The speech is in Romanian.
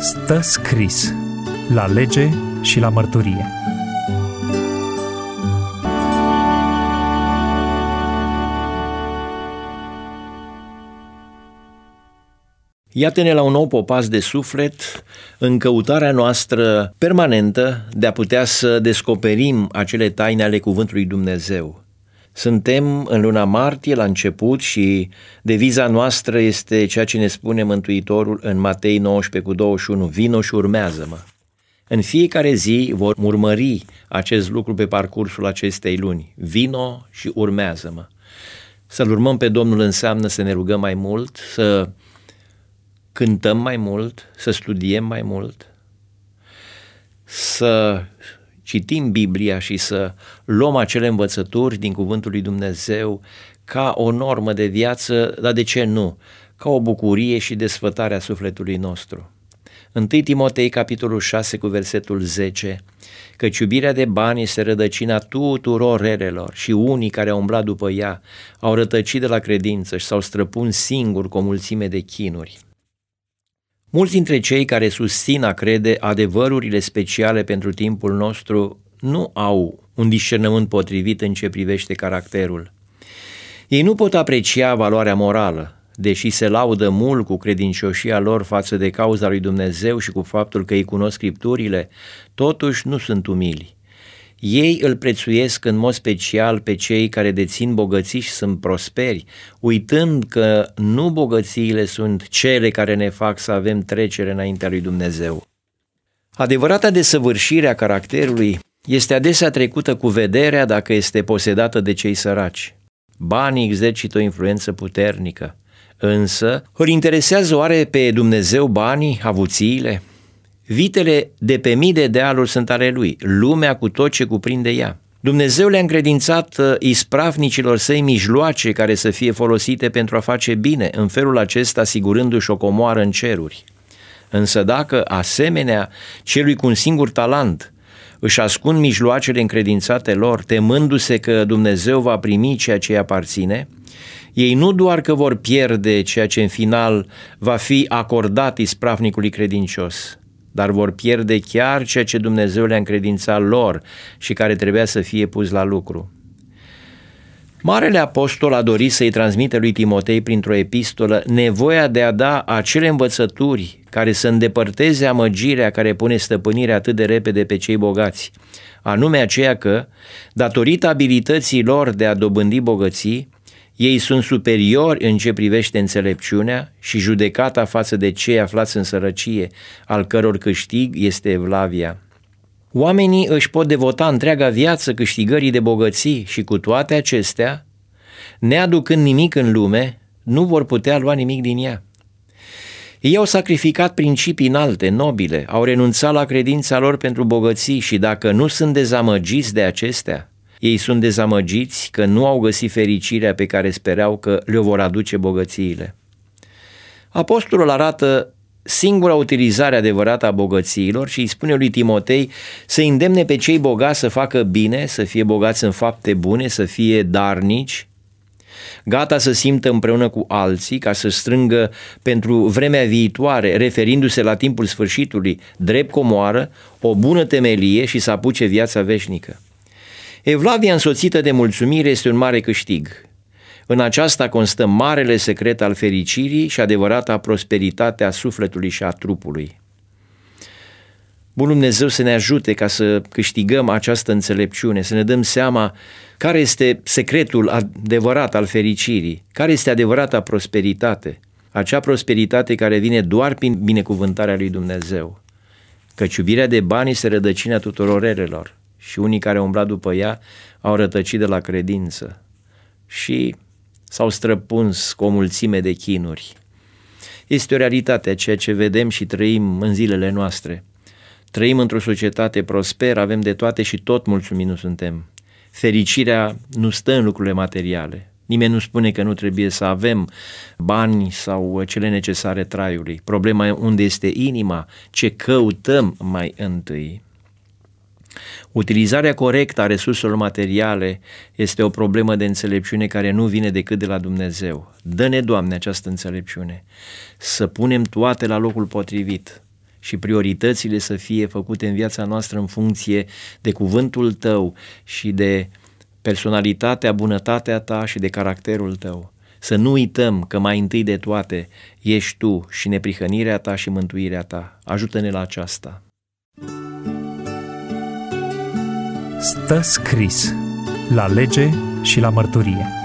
Stă scris la lege și la mărturie. Iată-ne la un nou popas de suflet în căutarea noastră permanentă de a putea să descoperim acele taine ale Cuvântului Dumnezeu. Suntem în luna martie la început și deviza noastră este ceea ce ne spune Mântuitorul în Matei 19:21, vino și urmează-mă. În fiecare zi vom urmări acest lucru pe parcursul acestei luni. Vino și urmează-mă. Să-L urmăm pe Domnul înseamnă să ne rugăm mai mult, să cântăm mai mult, să studiem mai mult, să citim Biblia și să luăm acele învățături din Cuvântul lui Dumnezeu ca o normă de viață, dar de ce nu? Ca o bucurie și desfătare a sufletului nostru. 1 Timotei, capitolul 6, cu versetul 10, căci iubirea de bani este rădăcina tuturor relelor și unii care au umblat după ea au rătăcit de la credință și s-au străpuns singuri cu o mulțime de chinuri. Mulți dintre cei care susțin a crede adevărurile speciale pentru timpul nostru nu au un discernământ potrivit în ce privește caracterul. Ei nu pot aprecia valoarea morală, deși se laudă mult cu credincioșia lor față de cauza lui Dumnezeu și cu faptul că ei cunosc Scripturile, totuși nu sunt umili. Ei îl prețuiesc în mod special pe cei care dețin bogății și sunt prosperi, uitând că nu bogățiile sunt cele care ne fac să avem trecere înaintea lui Dumnezeu. Adevărata desăvârșire a caracterului este adesea trecută cu vederea dacă este posedată de cei săraci. Banii exercită o influență puternică, însă îl interesează oare pe Dumnezeu banii, avuțiile? Vitele de pe mii de dealuri sunt ale lui, lumea cu tot ce cuprinde ea. Dumnezeu le-a încredințat ispravnicilor săi mijloace care să fie folosite pentru a face bine, în felul acesta asigurându-și o comoară în ceruri. Însă dacă, asemenea celui cu un singur talent, își ascund mijloacele încredințate lor, temându-se că Dumnezeu va primi ceea ce îi aparține, ei nu doar că vor pierde ceea ce în final va fi acordat ispravnicului credincios, dar vor pierde chiar ceea ce Dumnezeu le-a încredințat lor și care trebuia să fie pus la lucru. Marele apostol a dorit să-i transmită lui Timotei printr-o epistolă nevoia de a da acele învățături care să îndepărteze amăgirea care pune stăpânire atât de repede pe cei bogați, anume aceea că, datorită abilității lor de a dobândi bogății, ei sunt superiori în ce privește înțelepciunea și judecata față de cei aflați în sărăcie, al căror câștig este evlavia. Oamenii își pot devota întreaga viață câștigării de bogății și cu toate acestea, neaducând nimic în lume, nu vor putea lua nimic din ea. Ei au sacrificat principii înalte, nobile, au renunțat la credința lor pentru bogății și dacă nu sunt dezamăgiți de acestea, ei sunt dezamăgiți că nu au găsit fericirea pe care spereau că le vor aduce bogățiile. Apostolul arată singura utilizare adevărată a bogățiilor și îi spune lui Timotei să îndemne pe cei bogați să facă bine, să fie bogați în fapte bune, să fie darnici, gata să simtă împreună cu alții ca să strângă pentru vremea viitoare, referindu-se la timpul sfârșitului, drept comoară, o bună temelie și să apuce viața veșnică. Evlavia însoțită de mulțumire este un mare câștig. În aceasta constă marele secret al fericirii și adevărata prosperitate a sufletului și a trupului. Bunul Dumnezeu să ne ajute ca să câștigăm această înțelepciune, să ne dăm seama care este secretul adevărat al fericirii, care este adevărata prosperitate, acea prosperitate care vine doar prin binecuvântarea lui Dumnezeu. Căci iubirea de bani este rădăcina tuturor relelor. Și unii care au umblat după ea au rătăcit de la credință și s-au străpuns cu o mulțime de chinuri. Este o realitate a ceea ce vedem și trăim în zilele noastre. Trăim într-o societate prosperă, avem de toate și tot mulțumiți nu suntem. Fericirea nu stă în lucrurile materiale. Nimeni nu spune că nu trebuie să avem bani sau cele necesare traiului. Problema e unde este inima, ce căutăm mai întâi. Utilizarea corectă a resurselor materiale este o problemă de înțelepciune care nu vine decât de la Dumnezeu. Dă-ne, Doamne, această înțelepciune, să punem toate la locul potrivit și prioritățile să fie făcute în viața noastră în funcție de cuvântul Tău și de personalitatea, bunătatea Ta și de caracterul Tău. Să nu uităm că mai întâi de toate ești Tu și neprihănirea Ta și mântuirea Ta. Ajută-ne la aceasta. Stă scris la lege și la mărturie.